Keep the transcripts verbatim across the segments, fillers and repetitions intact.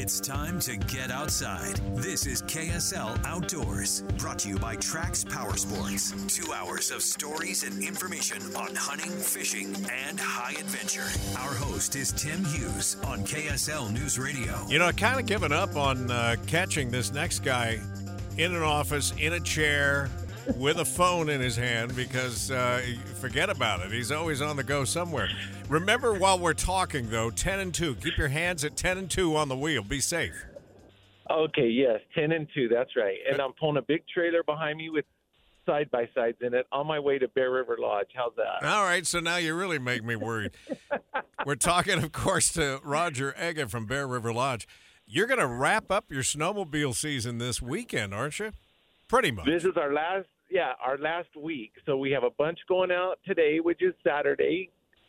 It's time to get outside. This is K S L Outdoors, brought to you by Trax Power Sports. Two hours of stories and information on hunting, fishing, and high adventure. Our host is Tim Hughes on K S L News Radio. You know, I kind of given up on uh, catching this next guy in an office, in a chair, with a phone in his hand because uh, forget about it. He's always on the go somewhere. Remember, while we're talking, though, ten and two. Keep your hands at ten and two on the wheel. Be safe. Okay, yes, ten and two. That's right. And I'm pulling a big trailer behind me with side-by-sides in it on my way to Bear River Lodge. How's that? All right, so now you really make me worried. We're talking, of course, to Roger Ega from Bear River Lodge. You're going to wrap up your snowmobile season this weekend, aren't you? Pretty much. This is our last, yeah, our last week. So we have a bunch going out today, which is Saturday,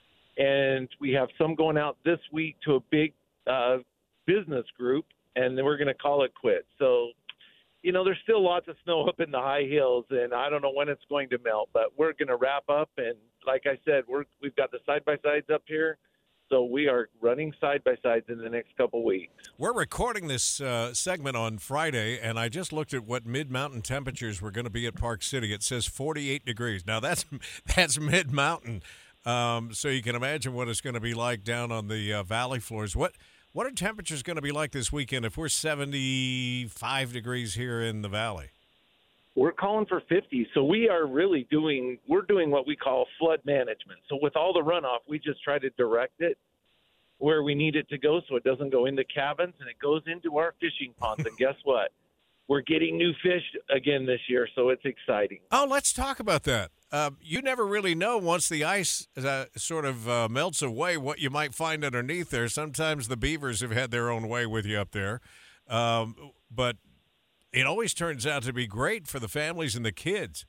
and we have some going out this week to a big uh, business group, and then we're going to call it quits. So, you know, there's still lots of snow up in the high hills, and I don't know when it's going to melt, but we're going to wrap up. And like I said, we're we've got the side-by-sides up here. So we are running side-by-sides in the next couple weeks. We're recording this uh, segment on Friday, and I just looked at what mid-mountain temperatures were going to be at Park City. It says forty-eight degrees. Now, that's that's mid-mountain, um, so you can imagine what it's going to be like down on the uh, valley floors. What what are temperatures going to be like this weekend if we're seventy-five degrees here in the valley? We're calling for fifty, so we are really doing – we're doing what we call flood management. So with all the runoff, we just try to direct it where we need it to go so it doesn't go into cabins, and it goes into our fishing ponds. And guess what? We're getting new fish again this year, so it's exciting. Oh, let's talk about that. Uh, you never really know once the ice uh, sort of uh, melts away what you might find underneath there. Sometimes the beavers have had their own way with you up there, um, but – it always turns out to be great for the families and the kids.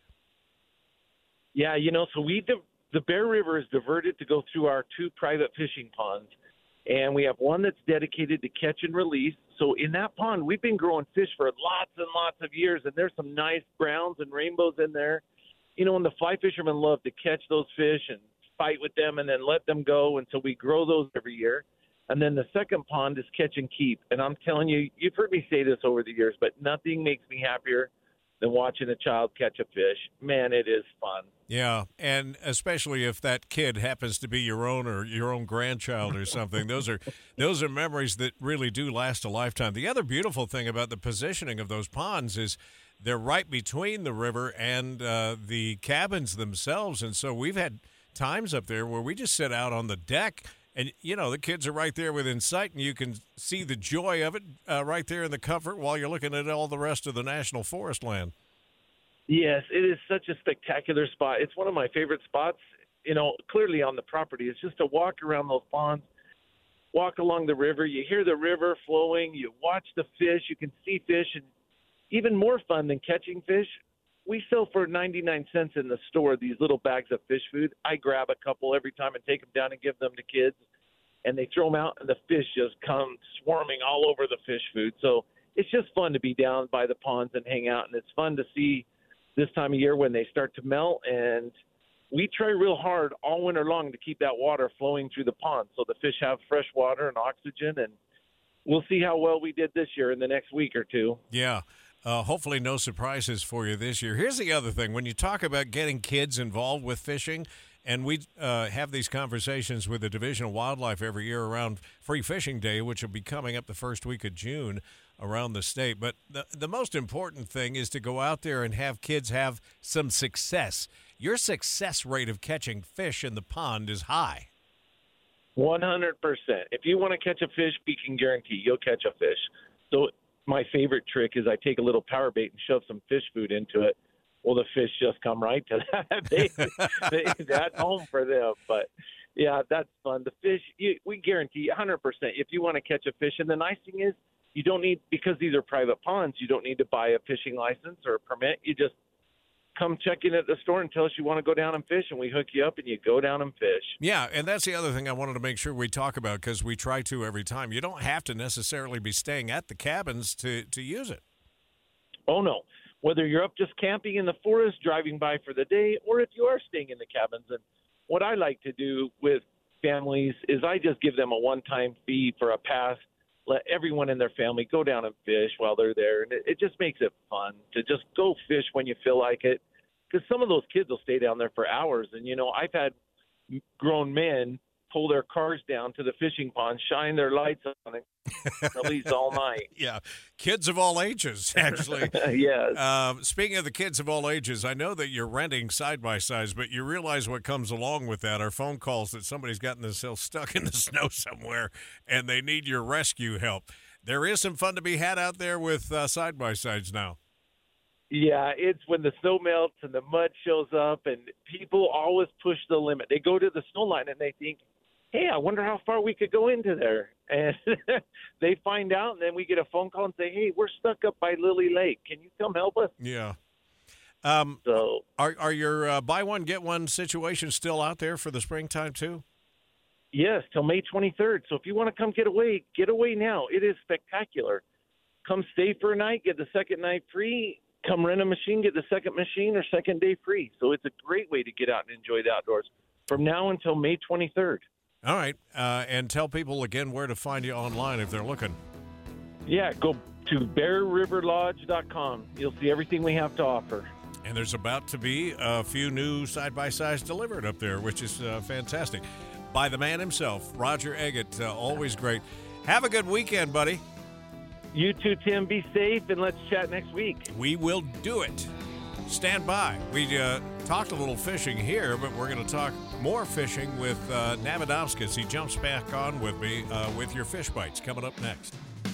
Yeah, you know, so we the Bear River is diverted to go through our two private fishing ponds, and we have one that's dedicated to catch and release. So in that pond, we've been growing fish for lots and lots of years, and there's some nice browns and rainbows in there. You know, and the fly fishermen love to catch those fish and fight with them and then let them go, and so we grow those every year. And then the second pond is catch and keep. And I'm telling you, you've heard me say this over the years, but nothing makes me happier than watching a child catch a fish. Man, it is fun. Yeah, and especially if that kid happens to be your own or your own grandchild or something. those are those are memories that really do last a lifetime. The other beautiful thing about the positioning of those ponds is they're right between the river and uh, the cabins themselves. And so we've had times up there where we just sit out on the deck. And, you know, the kids are right there within sight, and you can see the joy of it uh, right there in the comfort while you're looking at all the rest of the national forest land. Yes, it is such a spectacular spot. It's one of my favorite spots, you know, clearly on the property. It's just to walk around those ponds, walk along the river. You hear the river flowing. You watch the fish. You can see fish. And even more fun than catching fish, we sell for ninety-nine cents in the store these little bags of fish food. I grab a couple every time and take them down and give them to kids, and they throw them out, and the fish just come swarming all over the fish food. So it's just fun to be down by the ponds and hang out, and it's fun to see this time of year when they start to melt. And we try real hard all winter long to keep that water flowing through the pond so the fish have fresh water and oxygen, and we'll see how well we did this year in the next week or two. Yeah. Uh, hopefully no surprises for you this year. Here's the other thing. When you talk about getting kids involved with fishing, and we uh, have these conversations with the Division of Wildlife every year around Free Fishing Day, which will be coming up the first week of June around the state. But the, the most important thing is to go out there and have kids have some success. Your success rate of catching fish in the pond is high. one hundred percent. If you want to catch a fish, we can guarantee you'll catch a fish. So my favorite trick is I take a little power bait and shove some fish food into it. Well, the fish just come right to that. they, they, that's home for them. But, yeah, that's fun. The fish, you, we guarantee one hundred percent if you want to catch a fish. And the nice thing is you don't need, because these are private ponds, you don't need to buy a fishing license or a permit. You just come check in at the store and tell us you want to go down and fish, and we hook you up and you go down and fish. Yeah, and that's the other thing I wanted to make sure we talk about, because we try to every time. You don't have to necessarily be staying at the cabins to, to use it. Oh, no. Whether you're up just camping in the forest, driving by for the day, or if you are staying in the cabins. And what I like to do with families is I just give them a one-time fee for a pass let everyone in their family go down and fish while they're there. And it, it just makes it fun to just go fish when you feel like it. Because some of those kids will stay down there for hours. And, you know, I've had grown men pull their cars down to the fishing pond, shine their lights on it, at least all night. Yeah, kids of all ages, actually. Yes. Um, speaking of the kids of all ages, I know that you're renting side-by-sides, but you realize what comes along with that are phone calls that somebody's gotten themselves stuck in the snow somewhere, and they need your rescue help. There is some fun to be had out there with uh, side-by-sides now. Yeah, it's when the snow melts and the mud shows up, and people always push the limit. They go to the snow line and they think, hey, I wonder how far we could go into there. And they find out, and then we get a phone call and say, hey, we're stuck up by Lily Lake. Can you come help us? Yeah. Um, so, are are your uh, buy one, get one situations still out there for the springtime, too? yes, till May twenty-third. So if you want to come get away, get away now. It is spectacular. Come stay for a night, get the second night free. Come rent a machine, get the second machine or second day free. So it's a great way to get out and enjoy the outdoors from now until May twenty-third. All right. Uh, and tell people again where to find you online if they're looking. Yeah, go to bear river lodge dot com. You'll see everything we have to offer. And there's about to be a few new side-by-sides delivered up there, which is uh, fantastic. By the man himself, Roger Eggett. Uh, always great. Have a good weekend, buddy. You too, Tim. Be safe, and let's chat next week. We will do it. Stand by. We uh, talked a little fishing here, but we're going to talk more fishing with uh, Navadomskis. He jumps back on with me uh, with your fish bites coming up next.